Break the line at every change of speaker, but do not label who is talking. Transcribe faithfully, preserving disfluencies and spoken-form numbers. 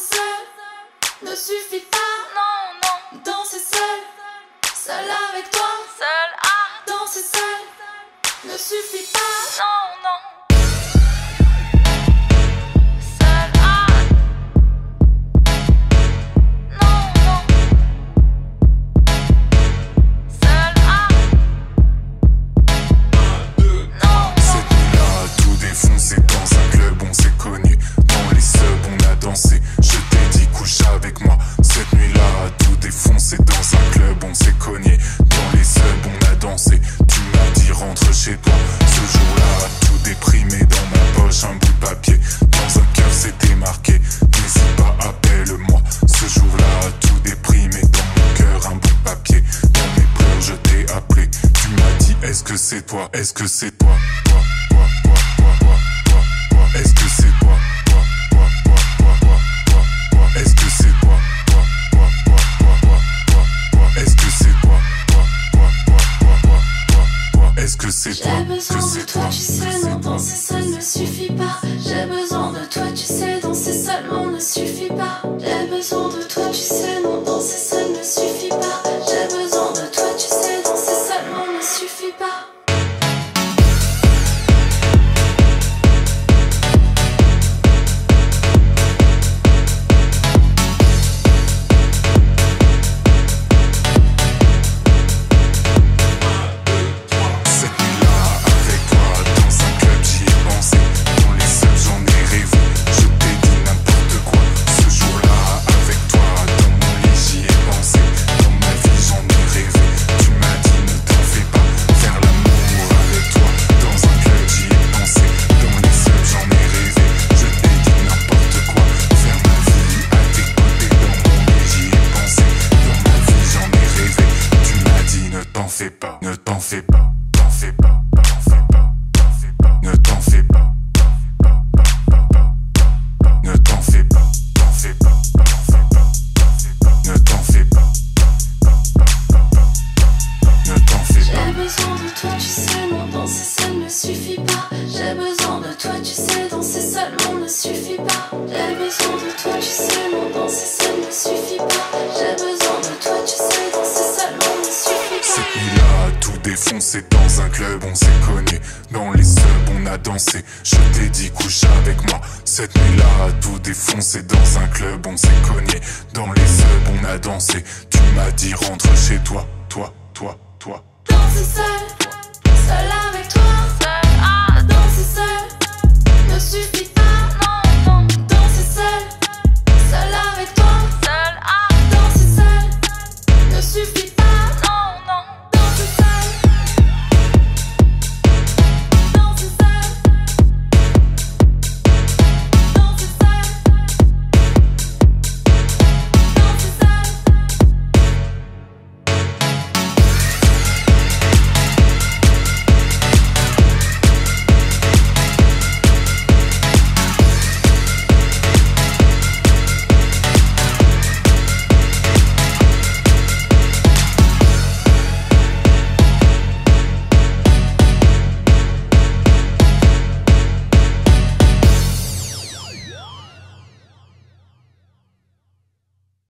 seul ne suffit pas. Non, non. Danser seul, seul avec toi. Seul à danser seul ne suffit pas. Non, non.
C'est dans un club, on s'est connu. Dans les subs, on a dansé. Je t'ai dit couche avec moi. Cette nuit-là, tout défoncé. Dans un club, on s'est cogné. Dans les subs, on a dansé. Tu m'as dit rentre chez toi. Ce jour-là, tout déprimé. Dans ma poche, un bout de papier. Dans un cœur, c'était marqué. N'hésite pas, appelle-moi. Ce jour-là, tout déprimé. Dans mon cœur, un bout de papier. Dans mes pleurs, je t'ai appelé. Tu m'as dit, est-ce que c'est toi? Est-ce que c'est toi? Toi, toi, toi, toi, toi. Est-ce que c'est toi? Toi, toi, toi, toi, toi, toi, toi. Est-ce que c'est toi? Toi, toi, toi, toi, toi, toi, toi. Est-ce que c'est toi? Toi, toi, toi, toi, toi, toi, toi. Est-ce que c'est toi?
J'ai besoin de toi, tu sais, non, danser seul ne suffit pas. J'ai besoin de toi, tu sais, danser seulement ne suffit pas. J'ai besoin de toi, tu sais, non, danser seul ne suffit pas. J'ai besoin de toi, tu sais, danser seulement ne suffit pas.
Ne t'en fais pas, t'en fais pas, t'en fais pas, t'en fais pas, ne t'en fais pas, ne t'en fais pas, t'en fais pas, t'en fais pas, ne t'en fais pas, ne t'en fais pas.
J'ai besoin de toi, tu sais, non, danser seul ne suffit pas. J'ai besoin de toi, tu sais, danser seulement ne suffit pas. J'ai besoin de toi, tu sais, non, danser seul ne suffit pas. J'ai besoin de toi, tu sais, danser seulement ne suffit pas.
Cette nuit-là, tout défoncé. Dans un club, on s'est cogné. Dans les subs, on a dansé. Je t'ai dit couche avec moi. Cette nuit-là, tout défoncé. Dans un club, on s'est cogné. Dans les subs, on a dansé. Tu m'as dit rentre chez toi. Toi, toi, toi.
Danser seul, seul avec toi.